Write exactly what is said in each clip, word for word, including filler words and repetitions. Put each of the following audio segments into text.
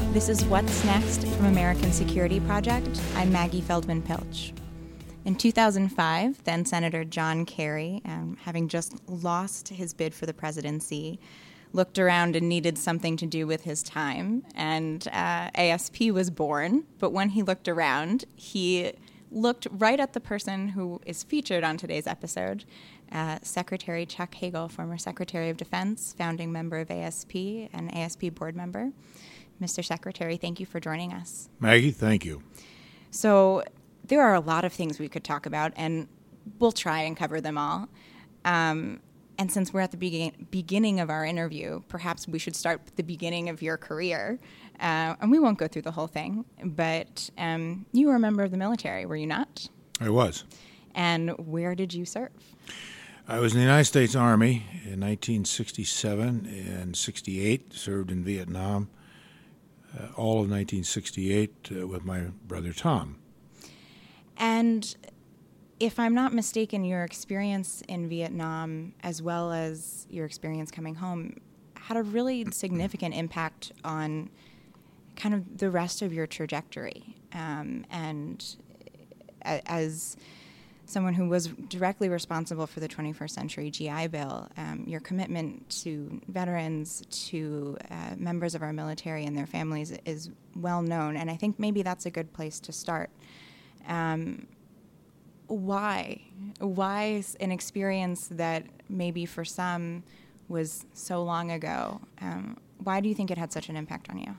This is What's Next from American Security Project. I'm Maggie Feldman Pilch. In two thousand five, then Senator John Kerry, um, having just lost his bid for the presidency, looked around and needed something to do with his time, and uh, A S P was born. But when he looked around, he looked right at the person who is featured on today's episode, uh, Secretary Chuck Hagel, former Secretary of Defense, founding member of A S P, and A S P board member. Mister Secretary, thank you for joining us. Maggie, thank you. So there are a lot of things we could talk about, and we'll try and cover them all. Um, and since we're at the begin- beginning of our interview, perhaps we should start with the beginning of your career. Uh, and we won't go through the whole thing, but um, you were a member of the military, were you not? I was. And where did you serve? I was in the United States Army in nineteen sixty-seven and sixty-eight, served in Vietnam. Uh, all of nineteen sixty-eight uh, with my brother Tom. And if I'm not mistaken, your experience in Vietnam, as well as your experience coming home, had a really significant impact on kind of the rest of your trajectory. Um, and a- as someone who was directly responsible for the twenty-first century G I Bill, um, your commitment to veterans, to uh, members of our military and their families is well known, and I think maybe that's a good place to start. Um, why? Why an experience that maybe for some was so long ago? Um, why do you think it had such an impact on you?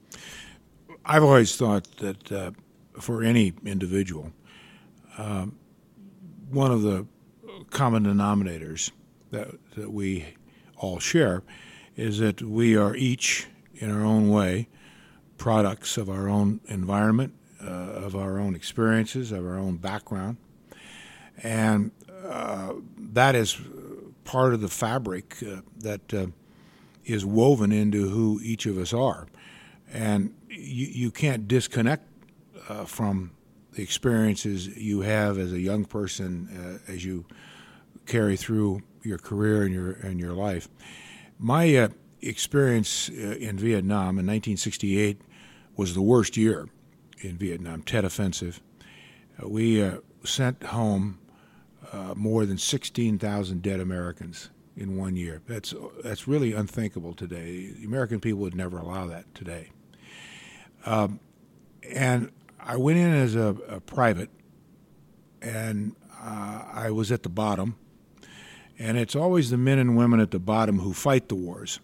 I've always thought that uh, for any individual, um, one of the common denominators that, that we all share is that we are each, in our own way, products of our own environment, uh, of our own experiences, of our own background. And uh, that is part of the fabric uh, that uh, is woven into who each of us are. And you, you can't disconnect uh, from the experiences you have as a young person uh, as you carry through your career and your and your life. My uh, experience uh, in Vietnam in nineteen sixty-eight was the worst year in Vietnam, Tet Offensive. Uh, we uh, sent home uh, more than sixteen thousand dead Americans in one year. That's that's really unthinkable today. The American people would never allow that today. Um, and I went in as a, a private, and uh, I was at the bottom. And it's always the men and women at the bottom who fight the wars.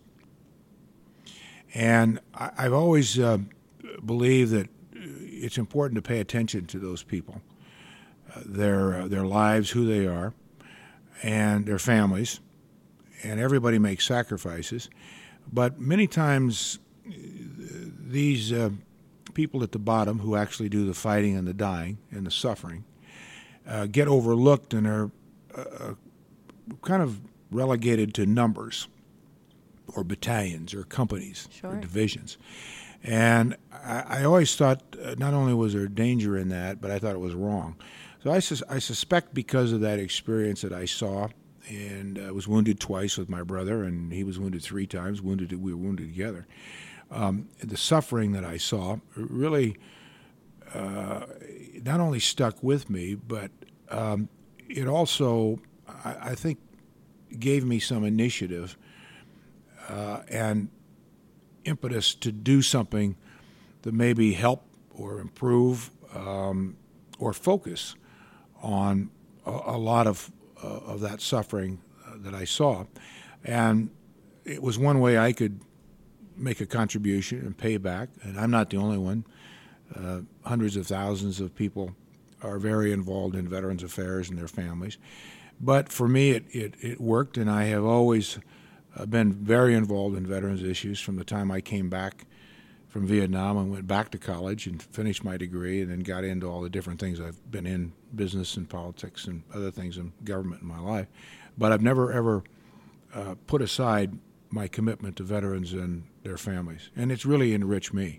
And I, I've always uh, believed that it's important to pay attention to those people, uh, their uh, their lives, who they are, and their families. And everybody makes sacrifices. But many times these uh, people at the bottom who actually do the fighting and the dying and the suffering uh, get overlooked and are uh, kind of relegated to numbers or battalions or companies Sure. or divisions. And I, I always thought uh, not only was there danger in that, but I thought it was wrong. So I, sus- I suspect because of that experience that I saw, and I uh, was wounded twice with my brother, and he was wounded three times, wounded we were wounded together. Um, the suffering that I saw really uh, not only stuck with me, but um, it also, I, I think, gave me some initiative uh, and impetus to do something that maybe help or improve um, or focus on a, a lot of uh, of that suffering uh, that I saw. And it was one way I could make a contribution and pay back, and I'm not the only one. Uh, hundreds of thousands of people are very involved in Veterans Affairs and their families. But for me, it, it, it worked, and I have always uh, been very involved in veterans issues from the time I came back from Vietnam and went back to college and finished my degree and then got into all the different things. I've been in business and politics and other things in government in my life. But I've never, ever uh, put aside my commitment to veterans and their families, and it's really enriched me.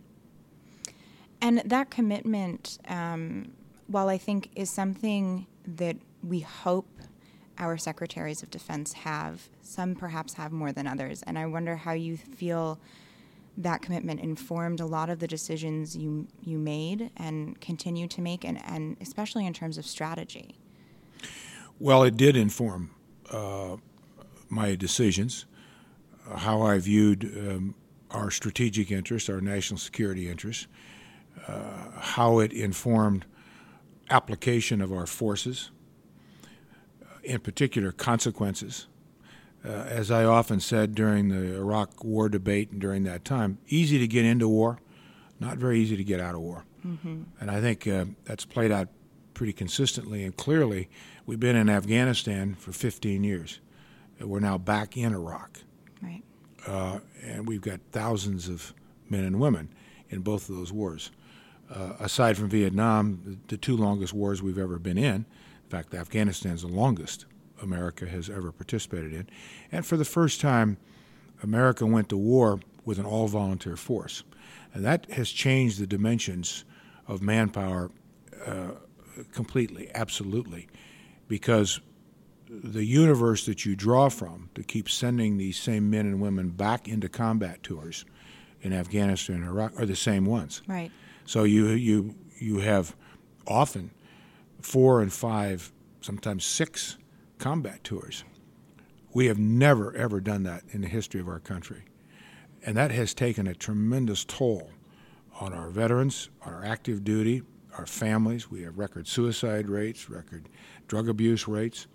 And that commitment, um, while I think is something that we hope our secretaries of defense have, some perhaps have more than others, and I wonder how you feel that commitment informed a lot of the decisions you you made and continue to make, and, and especially in terms of strategy? Well, it did inform uh, my decisions, uh, how I viewed um, our strategic interests, our national security interests, uh, how it informed application of our forces, uh, in particular consequences. Uh, as I often said during the Iraq War debate and during that time, easy to get into war, not very easy to get out of war. Mm-hmm. And I think uh, that's played out pretty consistently and clearly. We've been in Afghanistan for fifteen years. We're now back in Iraq. Right. Uh, and we've got thousands of men and women in both of those wars. Uh, aside from Vietnam, the, the two longest wars we've ever been in. In fact, Afghanistan's the longest America has ever participated in. And for the first time, America went to war with an all-volunteer force. And that has changed the dimensions of manpower uh, completely, absolutely, because the universe that you draw from to keep sending these same men and women back into combat tours in Afghanistan and Iraq are the same ones. Right. So you you you have often four and five, sometimes six combat tours. We have never, ever done that in the history of our country. And that has taken a tremendous toll on our veterans, on our active duty, our families. We have record suicide rates, record drug abuse rates.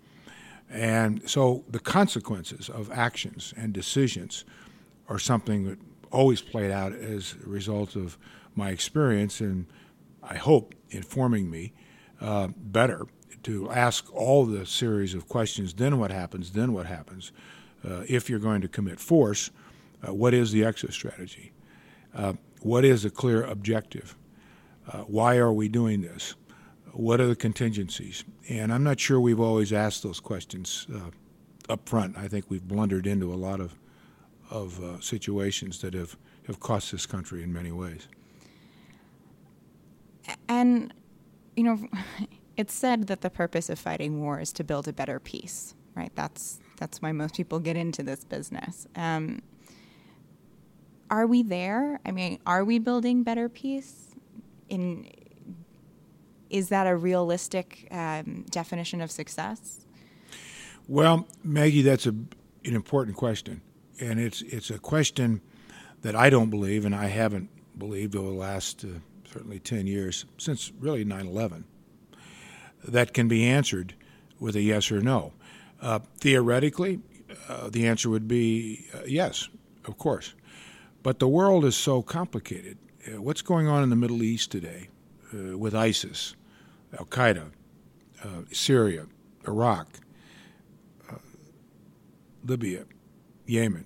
And so the consequences of actions and decisions are something that always played out as a result of my experience and, I hope, informing me uh, better to ask all the series of questions, then what happens, then what happens. Uh, if you're going to commit force, uh, what is the exit strategy? Uh, what is a clear objective? Uh, why are we doing this? What are the contingencies? And I'm not sure we've always asked those questions uh, up front. I think we've blundered into a lot of, of uh, situations that have, have cost this country in many ways. And, you know, it's said that the purpose of fighting war is to build a better peace, right? That's that's why most people get into this business. Um, are we there? I mean, are we building better peace? In is that a realistic um, definition of success? Well, Maggie, that's a, an important question, and it's it's a question that I don't believe, and I haven't believed over the last uh, certainly ten years, since really nine eleven, that can be answered with a yes or no. Uh, theoretically, uh, the answer would be uh, yes, of course. But the world is so complicated. Uh, what's going on in the Middle East today uh, with ISIS, Al-Qaeda, uh, Syria, Iraq, uh, Libya, Yemen,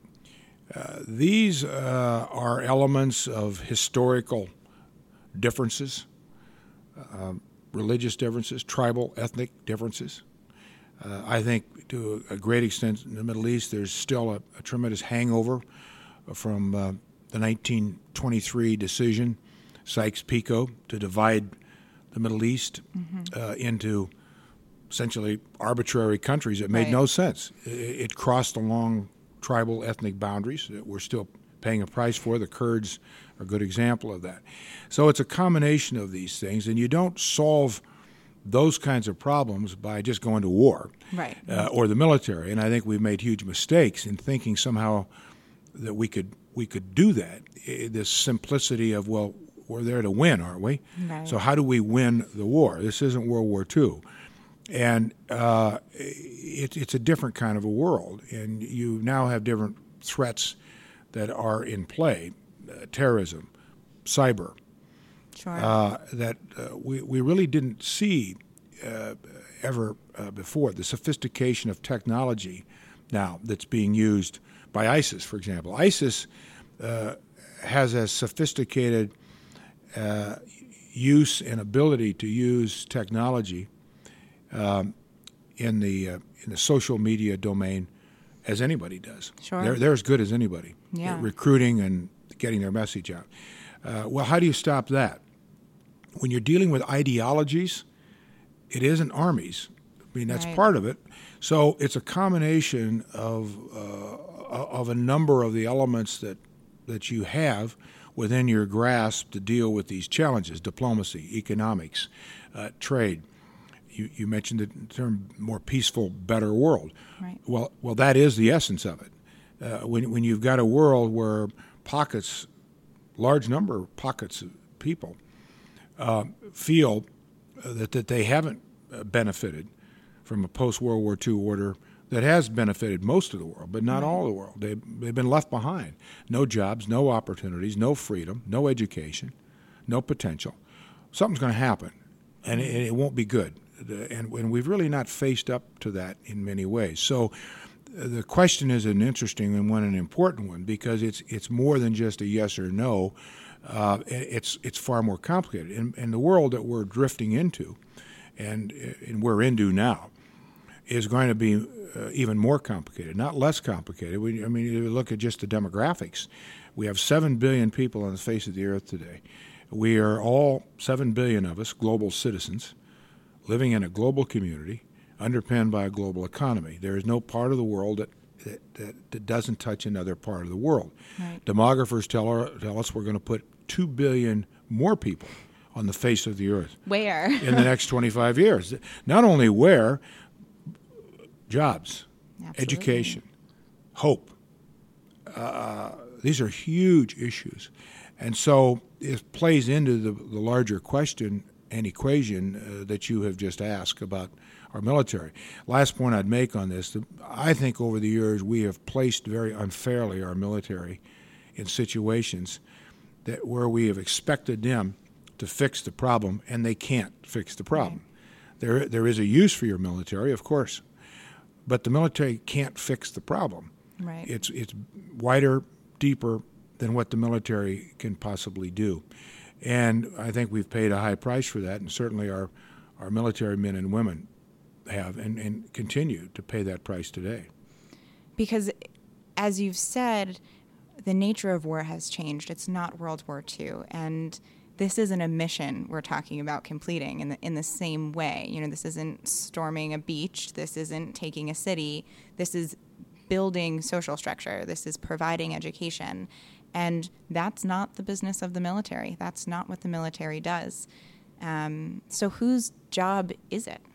uh, these uh, are elements of historical differences, uh, religious differences, tribal, ethnic differences. Uh, I think to a great extent in the Middle East there's still a, a tremendous hangover from uh, the nineteen twenty-three decision, Sykes-Picot, to divide the Middle East mm-hmm. uh, into essentially arbitrary countries. It made right. no sense. It, it crossed along tribal, ethnic boundaries that we're still paying a price for. The Kurds are a good example of that. So it's a combination of these things, and you don't solve those kinds of problems by just going to war right. uh, or the military. And I think we've made huge mistakes in thinking somehow that we could we could do that. This simplicity of, well, we're there to win, aren't we? Right. So how do we win the war? This isn't World War Two. And uh, it, it's a different kind of a world. And you now have different threats that are in play, uh, terrorism, cyber, sure. uh, that uh, we, we really didn't see uh, ever uh, before. The sophistication of technology now that's being used by ISIS, for example. ISIS uh, has a sophisticated uh, use and ability to use technology um, in the uh, in the social media domain as anybody does. Sure. They're, they're as good as anybody yeah. at recruiting and getting their message out. Uh, well, how do you stop that? When you're dealing with ideologies, it isn't armies. I mean, that's right. part of it. So it's a combination of uh, of a number of the elements that that you have within your grasp to deal with these challenges: diplomacy, economics, uh, trade. You, you mentioned the term more peaceful, better world. Right. Well, well, that is the essence of it. Uh, when when you've got a world where pockets, large number of pockets of people uh, feel that that they haven't benefited from a post-World War Two order that has benefited most of the world, but not Right. all the world. They they've been left behind. No jobs, no opportunities, no freedom, no education, no potential. Something's going to happen, and it, it won't be good. And, and we've really not faced up to that in many ways. So the question is an interesting and one, an important one, because it's it's more than just a yes or no. Uh, it's it's far more complicated. And, and the world that we're drifting into, and and we're into now, is going to be uh, even more complicated, not less complicated. We, I mean, you look at just the demographics. We have seven billion people on the face of the earth today. We are all, seven billion of us, global citizens, living in a global community underpinned by a global economy. There is no part of the world that, that, that, that doesn't touch another part of the world. Right. Demographers tell, our, tell us we're going to put two billion more people on the face of the earth. Where? in the next twenty-five years. Not only where, jobs, Absolutely. education, hope. Uh, these are huge issues. And so it plays into the, the larger question and equation uh, that you have just asked about our military. Last point I'd make on this, the, I think over the years we have placed very unfairly our military in situations that where we have expected them to fix the problem, and they can't fix the problem. Right. There, there is a use for your military, of course, but the military can't fix the problem. Right. It's it's wider, deeper than what the military can possibly do. And I think we've paid a high price for that, and certainly our, our military men and women have and, and continue to pay that price today. Because, as you've said, the nature of war has changed. It's not World War Two, and this isn't a mission we're talking about completing in the in the same way. You know, this isn't storming a beach. This isn't taking a city. This is building social structure. This is providing education. And that's not the business of the military. That's not what the military does. Um, so whose job is it?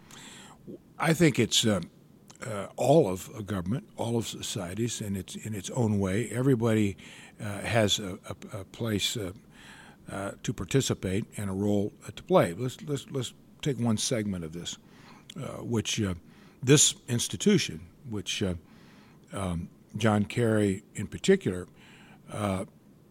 I think it's uh, uh, all of a government, all of societies, in its in its own way. Everybody uh, has a, a, a place uh, uh, to participate and a role uh, to play. Let's let's let's take one segment of this, uh, which uh, this institution, which uh, um, John Kerry in particular uh,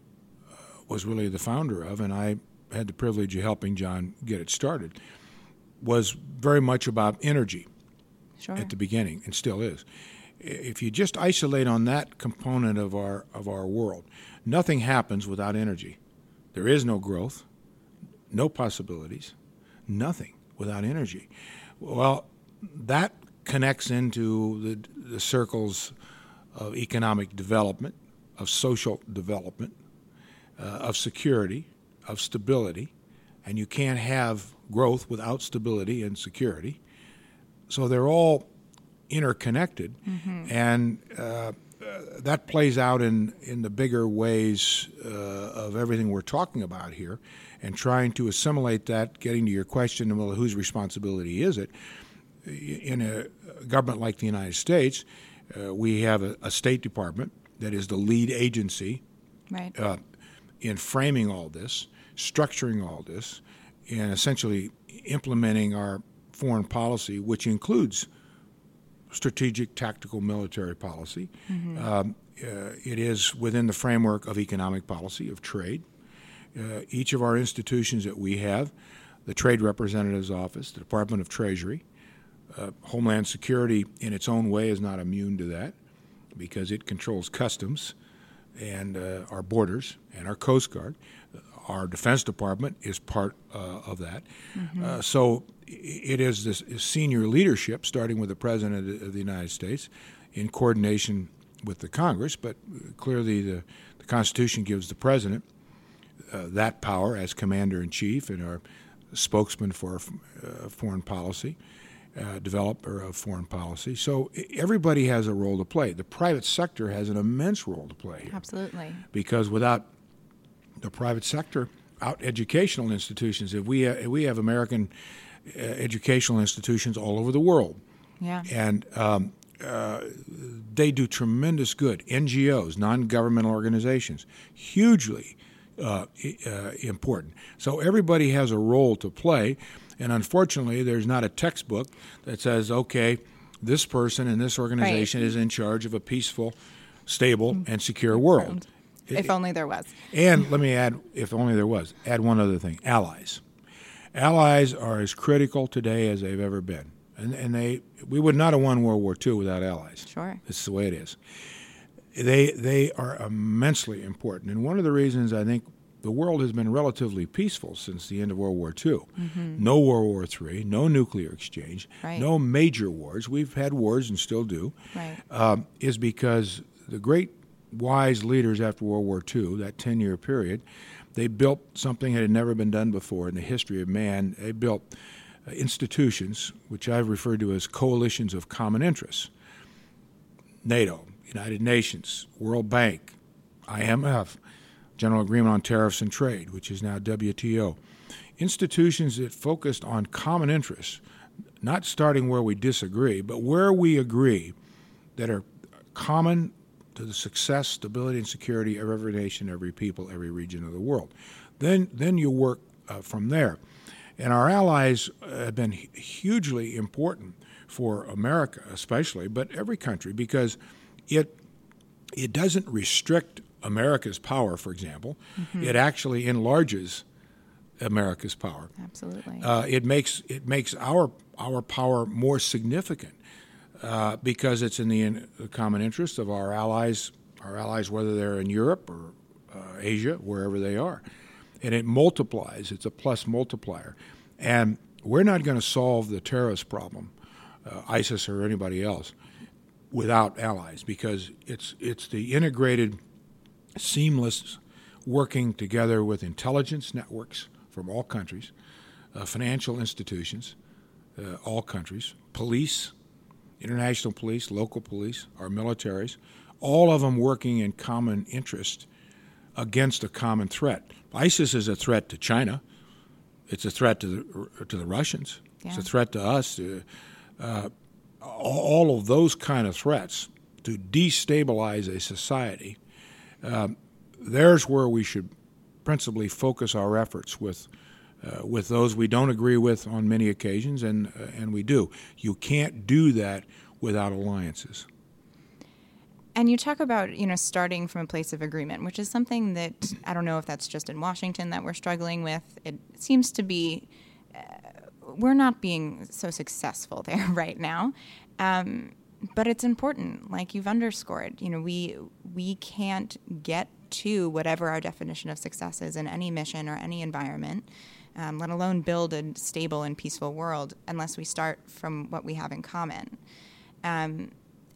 was really the founder of, and I had the privilege of helping John get it started, was very much about energy. Sure. At the beginning, and still is. If you just isolate on that component of our of our world, nothing happens without energy. There is no growth, no possibilities, nothing without energy. Well, that connects into the, the circles of economic development, of social development, uh, of security, of stability, and you can't have growth without stability and security. So they're all interconnected, mm-hmm. and uh, uh, that plays out in, in the bigger ways uh, of everything we're talking about here, and trying to assimilate that, getting to your question, well, whose responsibility is it? In a government like the United States, uh, we have a, a State Department that is the lead agency right. uh, in framing all this, structuring all this, and essentially implementing our foreign policy, which includes strategic, tactical, military policy. Mm-hmm. Um, uh, it is within the framework of economic policy, of trade. Uh, each of our institutions that we have, the Trade Representative's Office, the Department of Treasury, uh, Homeland Security in its own way is not immune to that because it controls customs and uh, our borders and our Coast Guard. Our Defense Department is part uh, of that. Mm-hmm. Uh, so it is this senior leadership, starting with the President of the United States, in coordination with the Congress, but clearly the, the Constitution gives the President uh, that power as Commander-in-Chief and our spokesman for uh, foreign policy. uh, developer of foreign policy. So everybody has a role to play. The private sector has an immense role to play here. Absolutely. Because without the private sector, out educational institutions, if we, uh, if we have American uh, educational institutions all over the world, yeah, and um, uh, they do tremendous good. N G Os, non-governmental organizations, hugely uh, uh, important. So everybody has a role to play, and unfortunately, there's not a textbook that says, okay, this person in this organization right. is in charge of a peaceful, stable, and secure world. If it, only there was. And let me add, if only there was, add one other thing, allies. Allies are as critical today as they've ever been. And, and they, we would not have won World War Two without allies. Sure. This is the way it is. They, they are immensely important. And one of the reasons I think the world has been relatively peaceful since the end of World War Two. Mm-hmm. No World War Three, no nuclear exchange, right. no major wars. We've had wars and still do. Right. Um, is because the great wise leaders after World War Two, that ten-year period, they built something that had never been done before in the history of man. They built uh, institutions, which I've referred to as coalitions of common interests. NATO, United Nations, World Bank, I M F, General Agreement on Tariffs and Trade, which is now W T O. Institutions that focused on common interests, not starting where we disagree, but where we agree, that are common to the success, stability, and security of every nation, every people, every region of the world. Then, then you work uh, from there. And our allies have been hu- hugely important for America especially, but every country, because it it doesn't restrict America's power, for example. Mm-hmm. It actually enlarges America's power. Absolutely. Uh, it makes it makes our our power more significant. Uh, because it's in the, in the common interest of our allies, our allies, whether they're in Europe or uh, Asia, wherever they are. And it multiplies. It's a plus multiplier. And we're not going to solve the terrorist problem, uh, ISIS or anybody else, without allies, because it's it's the integrated, seamless working together with intelligence networks from all countries, uh, financial institutions, uh, all countries, police, international police, local police, our militaries, all of them working in common interest against a common threat. ISIS is a threat to China. It's a threat to the, to the Russians. Yeah. It's a threat to us. Uh, uh, all of those kind of threats to destabilize a society, um, there's where we should principally focus our efforts with Uh, with those we don't agree with on many occasions, and uh, and we do. You can't do that without alliances. And you talk about, you know, starting from a place of agreement, which is something that I don't know if that's just in Washington that we're struggling with. It seems to be uh, we're not being so successful there right now. Um, but it's important, like you've underscored. You know, we we can't get to whatever our definition of success is in any mission or any environment, Um, let alone build a stable and peaceful world, unless we start from what we have in common. Um,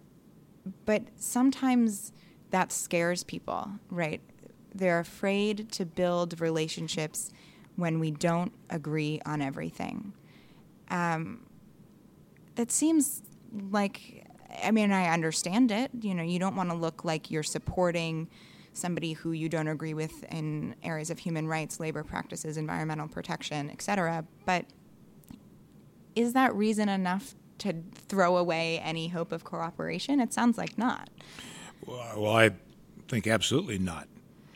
but sometimes that scares people, right? They're afraid to build relationships when we don't agree on everything. Um, that seems like, I mean, I understand it. You know, you don't want to look like you're supporting somebody who you don't agree with in areas of human rights, labor practices, environmental protection, et cetera. But is that reason enough to throw away any hope of cooperation? It sounds like not. Well, I think absolutely not.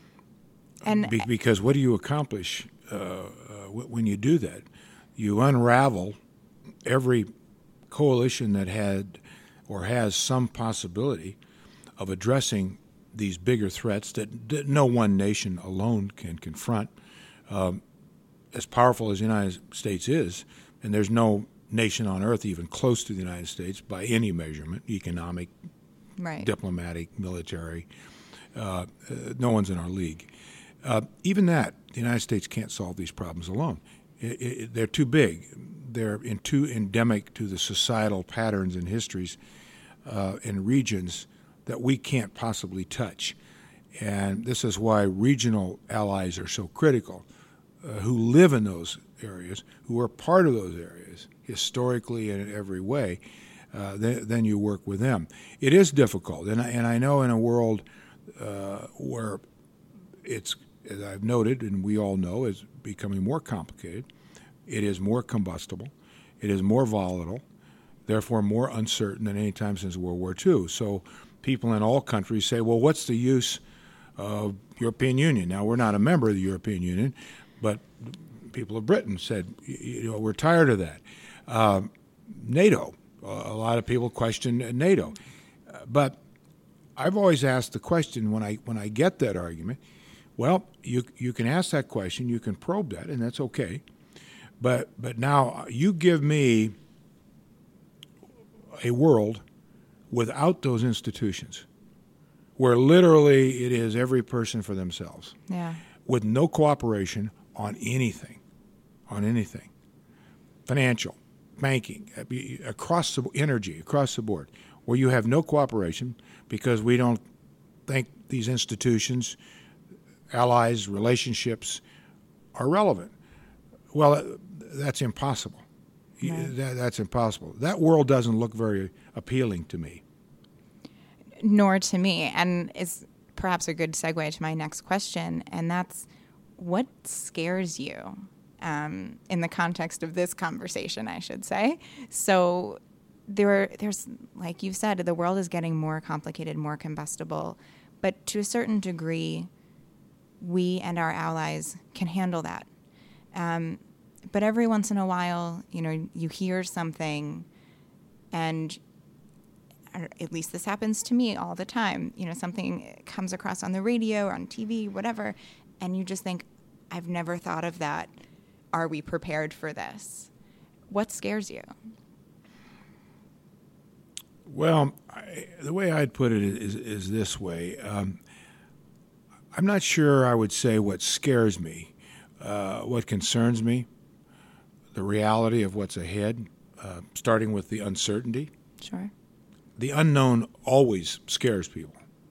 And Be- because what do you accomplish uh, uh, when you do that? You unravel every coalition that had or has some possibility of addressing these bigger threats that, that no one nation alone can confront. Um, as powerful as the United States is, and there's no nation on earth even close to the United States by any measurement, economic, right. diplomatic, military, uh, uh, no one's in our league. Uh, even that, the United States can't solve these problems alone. It, it, they're too big. They're in too endemic to the societal patterns and histories uh, and regions that we can't possibly touch. And this is why regional allies are so critical, uh, who live in those areas, who are part of those areas historically and in every way, uh, then, then you work with them. It is difficult, and I, and I know in a world uh, where it's, as I've noted, and we all know, is becoming more complicated. It is more combustible. It is more volatile, therefore more uncertain than any time since World War Two. So people in all countries say, well, what's the use of European Union? Now, we're not a member of the European Union, but people of Britain said, you know, we're tired of that. Um, NATO, a lot of people question NATO. Uh, but I've always asked the question when I when I get that argument, well, you you can ask that question, you can probe that, and that's okay. But but now you give me a world without those institutions, where literally it is every person for themselves, yeah, with no cooperation on anything, on anything, financial, banking, across the energy, across the board, where you have no cooperation because we don't think these institutions, allies, relationships are relevant. Well, that's impossible. Right. That, that's impossible. That world doesn't look very appealing to me. Nor to me. And it's perhaps a good segue to my next question, and that's, what scares you um, in the context of this conversation, I should say? So there, there's, like you've said, the world is getting more complicated, more combustible, but to a certain degree, we and our allies can handle that. Um, but every once in a while, you know, you hear something, and at least this happens to me all the time, you know, something comes across on the radio or on T V, whatever, and you just think, I've never thought of that. Are we prepared for this? What scares you? Well, I, the way I'd put it is, is this way. Um, I'm not sure I would say what scares me. Uh, what concerns me, the reality of what's ahead, uh, starting with the uncertainty. Sure. The unknown always scares people.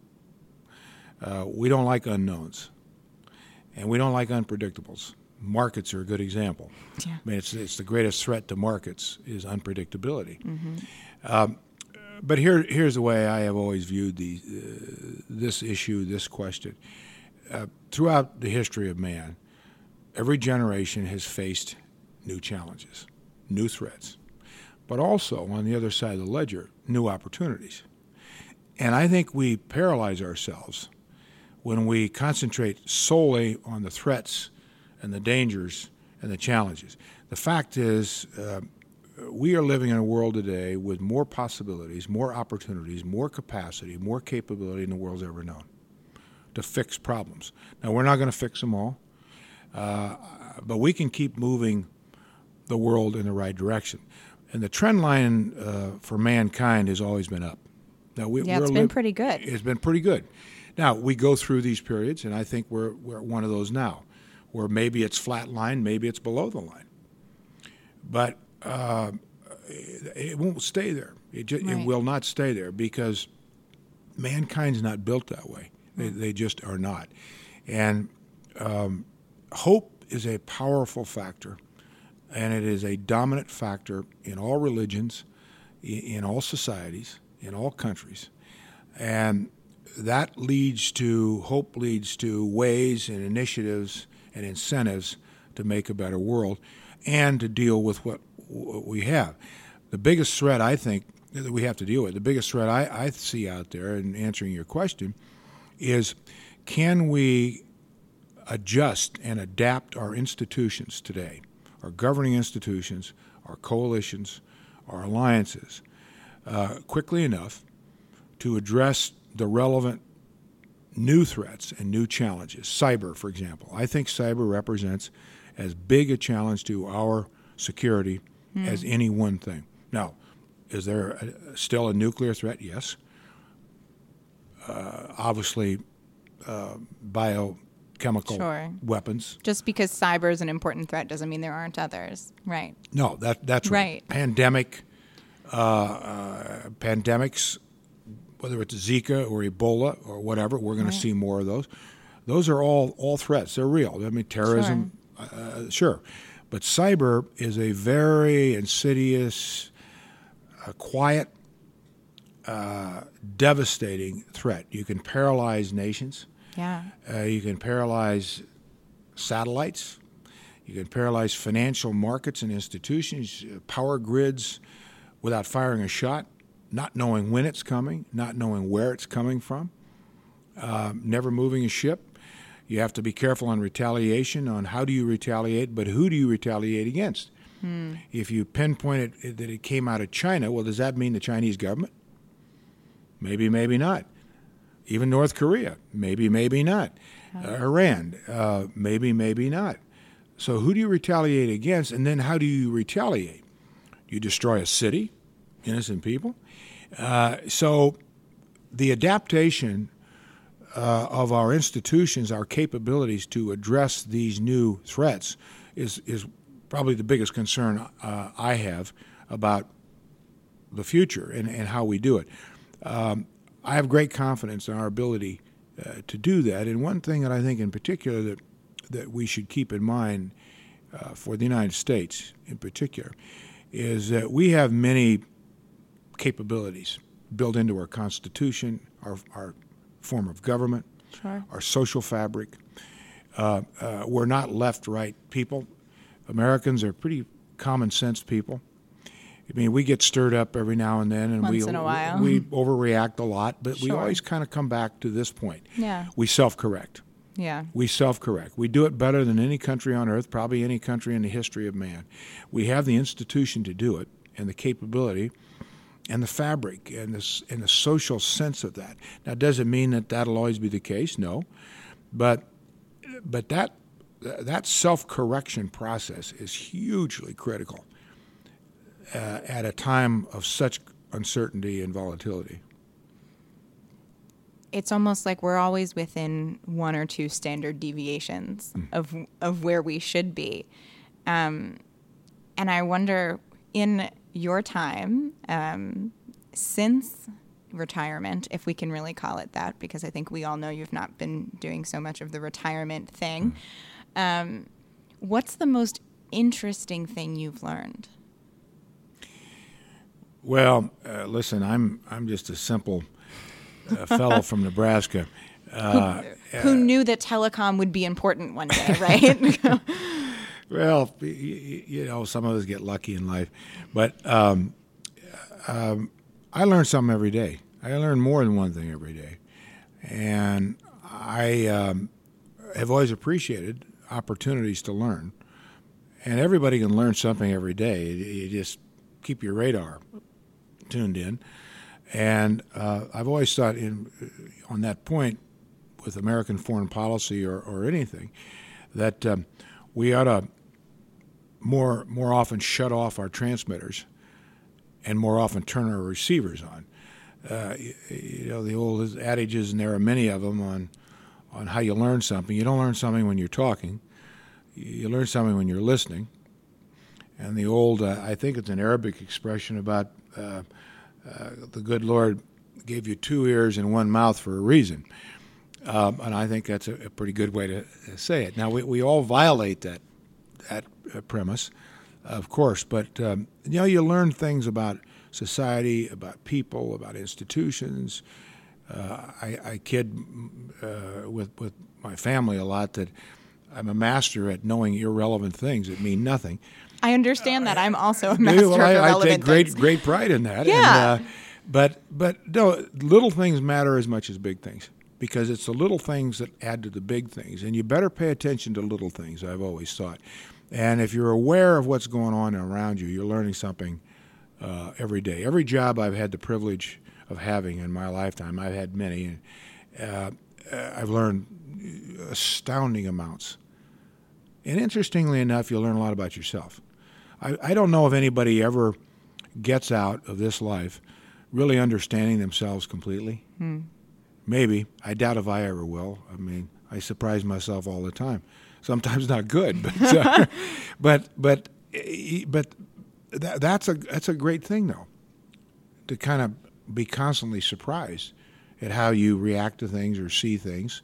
Uh, we don't like unknowns, and we don't like unpredictables. Markets are a good example. Yeah. I mean, it's, it's the greatest threat to markets is unpredictability. Mm-hmm. Um, but here, here's the way I have always viewed the, uh, this issue, this question. Uh, throughout the history of man, every generation has faced new challenges, new threats, but also, on the other side of the ledger, new opportunities. And I think we paralyze ourselves when we concentrate solely on the threats and the dangers and the challenges. The fact is, uh, we are living in a world today with more possibilities, more opportunities, more capacity, more capability than the world's ever known to fix problems. Now, we're not going to fix them all, uh, but we can keep moving the world in the right direction. And the trend line uh, for mankind has always been up. Now, we, yeah, we're it's li- been pretty good. It's been pretty good. Now, we go through these periods, and I think we're, we're at one of those now, where maybe it's flat line, maybe it's below the line. But uh, it, it won't stay there. It, ju- Right. it will not stay there because mankind's not built that way. They, they just are not. And um, hope is a powerful factor, and it is a dominant factor in all religions, in, in all societies, in all countries. And that leads to, hope leads to ways and initiatives and incentives to make a better world and to deal with what, what we have. The biggest threat, I think, that we have to deal with, the biggest threat I, I see out there in answering your question is, can we adjust and adapt our institutions today, our governing institutions, our coalitions, our alliances, uh, quickly enough to address the relevant new threats and new challenges. Cyber, for example. I think cyber represents as big a challenge to our security mm. as any one thing. Now, is there a, still a nuclear threat? Yes. Uh, obviously, uh, biochemical Sure. weapons. Just because cyber is an important threat doesn't mean there aren't others, right? No, that that's right. Right. Pandemic, uh, uh, pandemics, whether it's Zika or Ebola or whatever, we're going Right. to see more of those. Those are all all threats. They're real. I mean, terrorism, sure. Uh, sure. But cyber is a very insidious, uh, quiet, uh, devastating threat. You can paralyze nations. Yeah. Uh, you can paralyze satellites. You can paralyze financial markets and institutions, uh, power grids, without firing a shot, not knowing when it's coming, not knowing where it's coming from, uh, never moving a ship. You have to be careful on retaliation, on how do you retaliate, but who do you retaliate against? Hmm. If you pinpoint it that it came out of China, well, does that mean the Chinese government? Maybe, maybe not. Even North Korea, maybe, maybe not. Uh, Iran, uh, maybe, maybe not. So who do you retaliate against, and then how do you retaliate? You destroy a city, innocent people. Uh, so the adaptation uh, of our institutions, our capabilities to address these new threats is, is probably the biggest concern uh, I have about the future and, and how we do it. Um, I have great confidence in our ability uh, to do that. And one thing that I think in particular that, that we should keep in mind uh, for the United States in particular is that we have many capabilities built into our Constitution, our, our form of government, sure. our social fabric. Uh, uh, we're not left-right people. Americans are pretty common-sense people. I mean, we get stirred up every now and then, and Once we in a while. we overreact a lot, but Sure. we always kind of come back to this point. Yeah. We self-correct. Yeah. We self-correct. We do it better than any country on earth, probably any country in the history of man. We have the institution to do it and the capability and the fabric and the, and the social sense of that. Now, does it mean that that'll always be the case? No. But but that that self-correction process is hugely critical uh, at a time of such uncertainty and volatility. It's almost like we're always within one or two standard deviations mm. of of where we should be. Um, and I wonder, in your time, um, since retirement, if we can really call it that, because I think we all know you've not been doing so much of the retirement thing, mm. um, what's the most interesting thing you've learned? Well, uh, listen, I'm I'm just a simple a fellow from Nebraska. Uh, who, who uh, knew that telecom would be important one day, right? Well, you, you know, some of us get lucky in life. But um, um, I learn something every day. I learn more than one thing every day. And I um, have always appreciated opportunities to learn. And everybody can learn something every day. You just keep your radar tuned in. And uh, I've always thought in, on that point with American foreign policy or, or anything that um, we ought to more more often shut off our transmitters and more often turn our receivers on. Uh, you, you know, the old adages, and there are many of them, on, on how you learn something. You don't learn something when you're talking. You learn something when you're listening. And the old, uh, I think it's an Arabic expression about uh, Uh, the good Lord gave you two ears and one mouth for a reason. Um, and I think that's a, a pretty good way to say it. Now, we, we all violate that that uh, premise, of course, but, um, you know, you learn things about society, about people, about institutions. Uh, I, I kid uh, with, with my family a lot that I'm a master at knowing irrelevant things that mean nothing. I understand that. I'm also a master well, I, of irrelevant I take great, things. great pride in that. Yeah. And, uh, but but no, little things matter as much as big things, because it's the little things that add to the big things, and you better pay attention to little things, I've always thought. And if you're aware of what's going on around you, you're learning something uh, every day. Every job I've had the privilege of having in my lifetime, I've had many, and uh, I've learned astounding amounts. And interestingly enough, you'll learn a lot about yourself. I, I don't know if anybody ever gets out of this life really understanding themselves completely. Hmm. Maybe. I doubt if I ever will. I mean, I surprise myself all the time. Sometimes not good, but uh, but but but that, that's a that's a great thing, though, to kind of be constantly surprised at how you react to things or see things,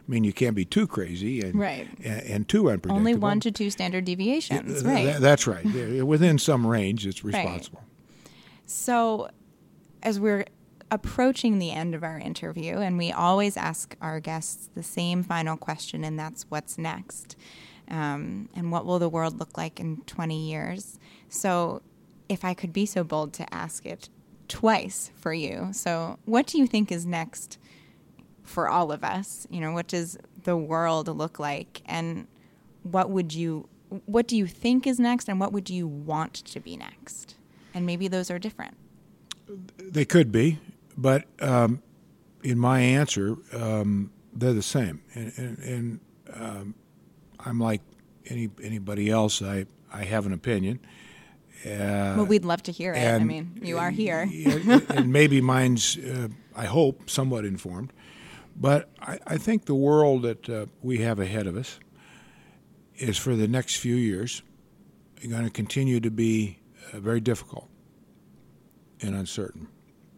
I mean, you can't be too crazy and right. and, and too unpredictable. Only one to two standard deviations, yeah, right? Th- that's right. Within some range, it's responsible. Right. So, as we're approaching the end of our interview, and we always ask our guests the same final question, and that's what's next? Um, and what will the world look like in twenty years? So, if I could be so bold to ask it twice for you. So, what do you think is next for all of us? You know, what does the world look like, and what would you, what do you think is next, and what would you want to be next? And maybe those are different. They could be, but um, in my answer, um, they're the same. And, and, and um, I'm like any anybody else. I, I have an opinion. Uh, well, we'd love to hear it. and, I mean, you are here. And maybe mine's, uh, I hope, somewhat informed. But I, I think the world that uh, we have ahead of us is, for the next few years, going to continue to be uh, very difficult and uncertain.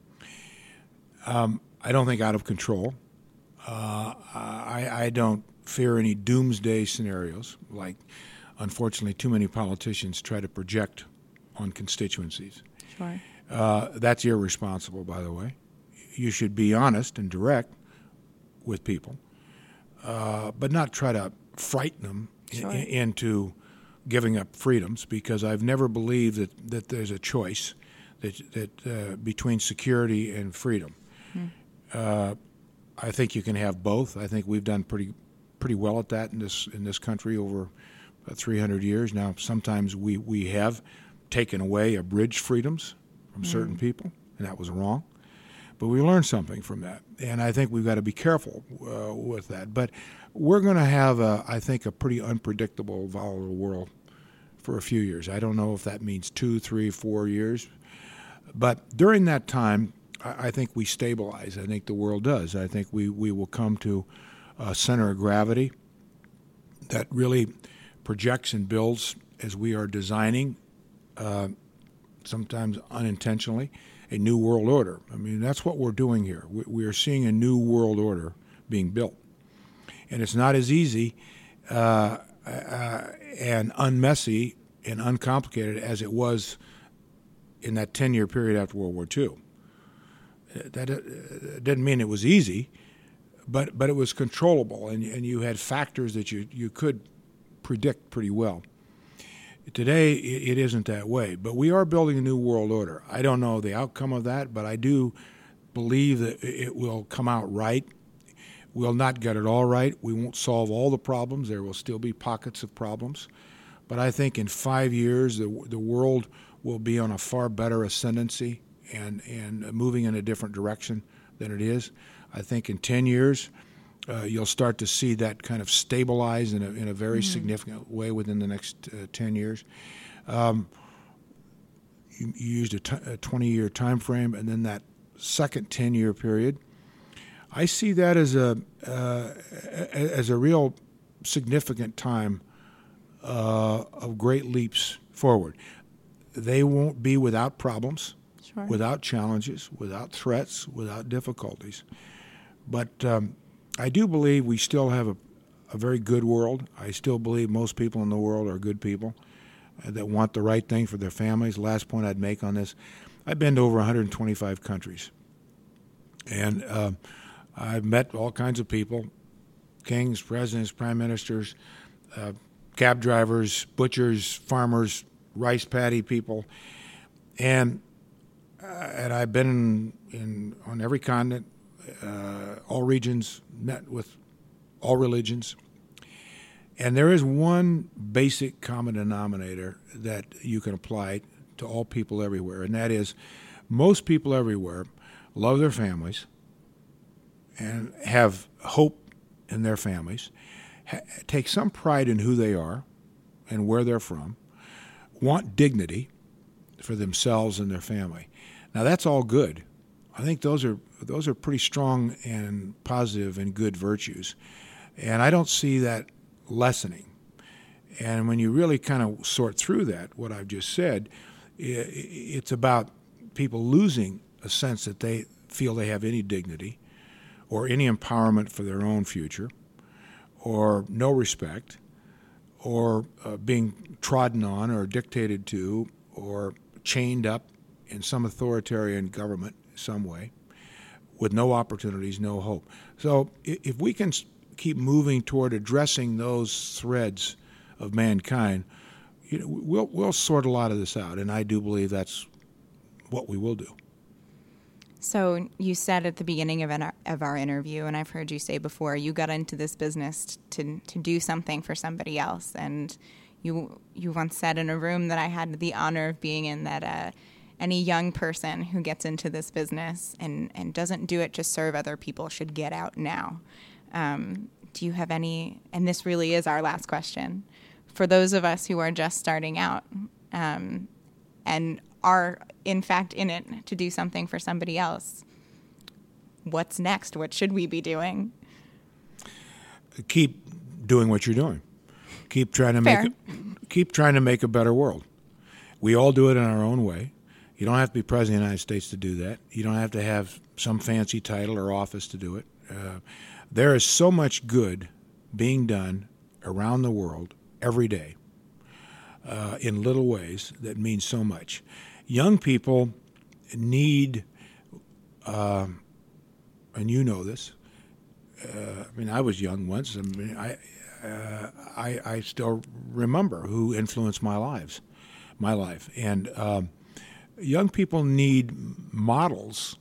Um, I don't think out of control. Uh, I, I don't fear any doomsday scenarios, like, unfortunately, too many politicians try to project on constituencies. Sure. Uh, that's irresponsible, by the way. You should be honest and direct with people, uh, but not try to frighten them Sure. in, into giving up freedoms, because I've never believed that, that there's a choice that, that uh, between security and freedom. Hmm. Uh, I think you can have both. I think we've done pretty pretty well at that in this in this country over about three hundred years now. Sometimes we, we have taken away abridged freedoms from mm. certain people, and that was wrong. But we learned something from that, and I think we've got to be careful uh, with that. But we're going to have, a, I think, a pretty unpredictable, volatile world for a few years. I don't know if that means two, three, four years. But during that time, I, I think we stabilize. I think the world does. I think we, we will come to a center of gravity that really projects and builds as we are designing, uh, sometimes unintentionally, a new world order. I mean, that's what we're doing here. We, we are seeing a new world order being built. And it's not as easy uh, uh, and unmessy and uncomplicated as it was in that ten-year period after World War Two. That uh, didn't mean it was easy, but but it was controllable, and, and you had factors that you, you could predict pretty well. Today, it isn't that way, but we are building a new world order. I don't know the outcome of that, but I do believe that it will come out right. We'll not get it all right. We won't solve all the problems. There will still be pockets of problems. But I think in five years, the, the world will be on a far better ascendancy and, and moving in a different direction than it is. I think in ten years, Uh, you'll start to see that kind of stabilize in a, in a very mm-hmm. significant way within the next uh, ten years. Um, you, you used a, t- a twenty-year time frame, and then that second ten-year period. I see that as a uh, as a real significant time uh, of great leaps forward. They won't be without problems, sure. without challenges, without threats, without difficulties, but um, I do believe we still have a, a very good world. I still believe most people in the world are good people uh, that want the right thing for their families. Last point I'd make on this, I've been to over one hundred twenty-five countries. And uh, I've met all kinds of people, kings, presidents, prime ministers, uh, cab drivers, butchers, farmers, rice paddy people. And, uh, and I've been in, in on every continent, Uh, all regions, met with all religions. And there is one basic common denominator that you can apply to all people everywhere, and that is most people everywhere love their families and have hope in their families, ha- take some pride in who they are and where they're from, want dignity for themselves and their family. Now, that's all good. I think those are those are pretty strong and positive and good virtues, and I don't see that lessening. And when you really kind of sort through that, what I've just said, it's about people losing a sense that they feel they have any dignity or any empowerment for their own future, or no respect, or uh, being trodden on or dictated to or chained up in some authoritarian government some way with no opportunities, no hope. So if we can keep moving toward addressing those threads of mankind, you know, we'll, we'll sort a lot of this out, and I do believe that's what we will do. So you said at the beginning of, an, of our interview, and I've heard you say before, you got into this business to to do something for somebody else. And you you once said in a room that I had the honor of being in that uh, any young person who gets into this business and, and doesn't do it to serve other people should get out now. Um, do you have any, and this really is our last question, for those of us who are just starting out um, and are in fact in it to do something for somebody else, what's next? What should we be doing? Keep doing what you're doing. Keep trying to Fair. make it, keep trying to make a better world. We all do it in our own way. You don't have to be president of the United States to do that. You don't have to have some fancy title or office to do it. Uh, there is so much good being done around the world every day uh, in little ways that mean so much. Young people need, uh, and you know this. Uh, I mean, I was young once. I mean, I, uh, I, I still remember who influenced my lives, my life. And um, young people need models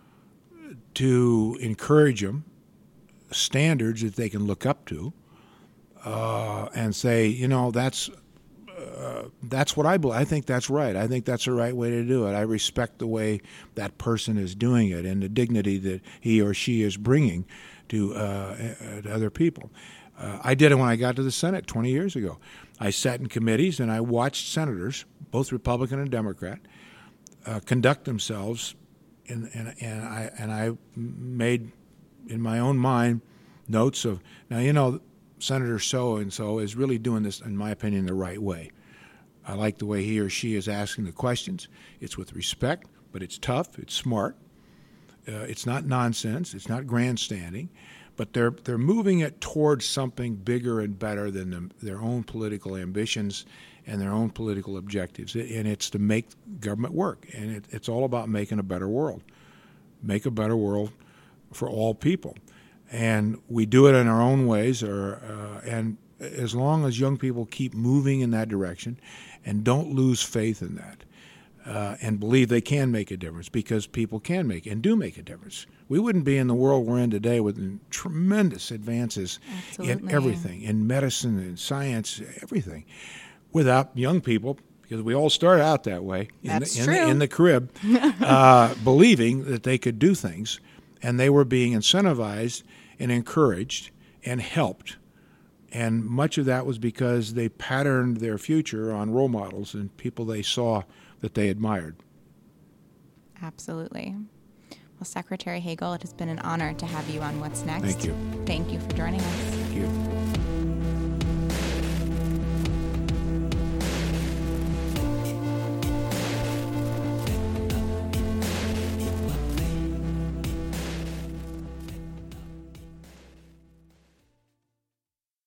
to encourage them, standards that they can look up to, uh, and say, you know, that's. Uh, that's what I believe. I think that's right. I think that's the right way to do it. I respect the way that person is doing it and the dignity that he or she is bringing to, uh, to other people. Uh, I did it when I got to the Senate twenty years ago. I sat in committees and I watched senators, both Republican and Democrat, uh, conduct themselves, in, and, and I and I made in my own mind notes of, now, you know, Senator so-and-so is really doing this, in my opinion, the right way. I like the way he or she is asking the questions. It's with respect, but it's tough, it's smart. Uh, it's not nonsense, it's not grandstanding, but they're they're moving it towards something bigger and better than them, their own political ambitions and their own political objectives. And it's to make government work, and it, it's all about making a better world. Make a better world for all people. And we do it in our own ways, or uh, and as long as young people keep moving in that direction and don't lose faith in that uh, and believe they can make a difference, because people can make and do make a difference. We wouldn't be in the world we're in today with tremendous advances Absolutely. in everything, in medicine and science, everything, without young people, because we all started out that way in, That's the, in, true. the, in the crib, uh, believing that they could do things, and they were being incentivized and encouraged and helped. And much of that was because they patterned their future on role models and people they saw that they admired. Absolutely. Well, Secretary Hagel, it has been an honor to have you on What's Next. Thank you. Thank you for joining us. Thank you.